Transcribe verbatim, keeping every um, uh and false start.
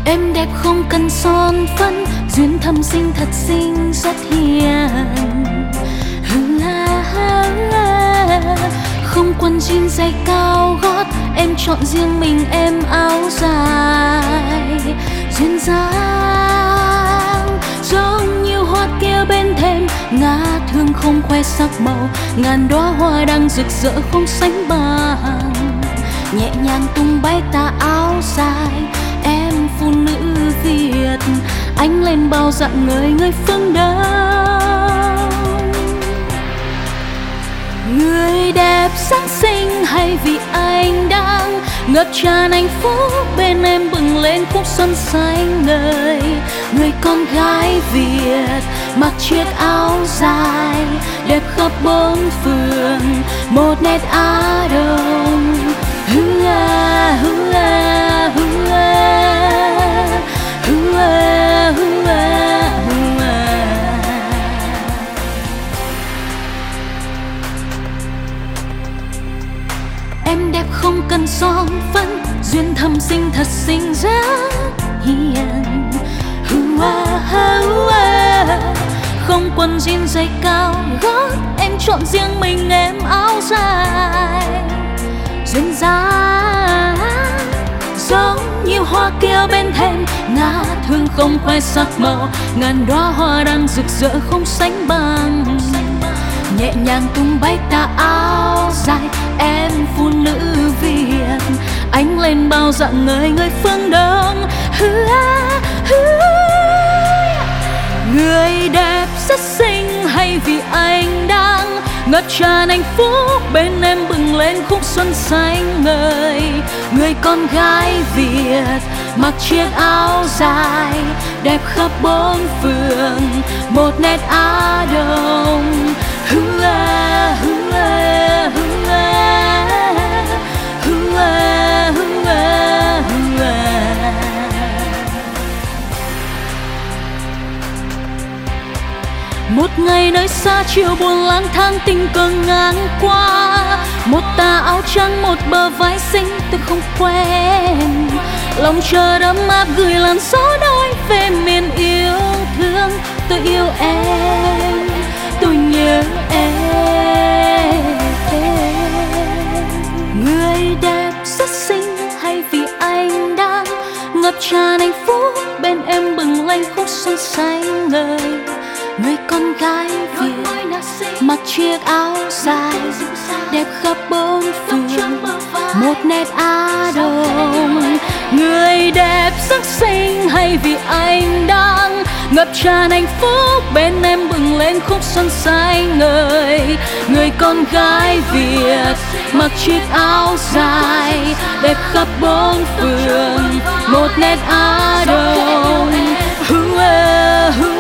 Em đẹp không cần son phấn, duyên thâm sinh thật xinh rất hiền. Không quần jean giày cao gót, em chọn riêng mình em áo dài. Duyên dáng giống như hoa kia bên thềm, ngã thương không khoe sắc màu, ngàn đóa hoa đang rực rỡ không sánh bằng. Nhẹ nhàng tung bay tà áo dài, em phụ nữ Việt, ánh lên bao dặn người người phương Đông. Người đẹp sáng xinh hay vì anh đang ngập tràn hạnh phúc, bên em bừng lên khúc xuân xanh ngời. Người con gái Việt mặc chiếc áo dài, đẹp khắp bốn phương, một nét Á Đông. Hú à, hú à, hú à, hú à, hú à, hú à. Em đẹp không cần son phấn, duyên thâm sinh thật xinh rất hiền. Hú à, hú à. Không quần jean giày cao gót, em chọn riêng mình em áo dài. Duyên dáng giống như hoa kia bên thềm, ngã thương không khoe sắc màu, ngàn đóa hoa đang rực rỡ không sánh bằng. Nhẹ nhàng tung bay tà áo dài, em phụ nữ Việt, ánh lên bao dặn người người phương Đông. Người đẹp rất xinh hay vì anh đang ngập tràn hạnh phúc, bên em bừng lên khúc xuân xanh ngời. Người con gái Việt mặc chiếc áo dài, đẹp khắp bốn phương, một nét Á Đông. Hú à, hú à, hú à, hú à, hú à, hú à. Một ngày nơi xa chiều buồn lang thang tình cờ ngang qua, một tà áo trắng một bờ vai xinh tôi không quen. Lòng chờ ấm áp gửi làn gió nói về miền yêu thương. Tôi yêu em, tôi nhớ em. Người đẹp rất xinh hay vì anh đang ngập tràn hạnh phúc, bên em bừng lên khúc xuân xanh ngời. Người con gái Việt mặc chiếc áo dài, đẹp khắp bốn phương, một nét Á Đông. Người đẹp rất xinh hay vì anh đang ngập tràn hạnh phúc, bên em bừng lên khúc xuân xanh ngời. Người con gái Việt mặc chiếc áo dài, đẹp khắp bốn phương, một nét Á Đông. Hú à, hú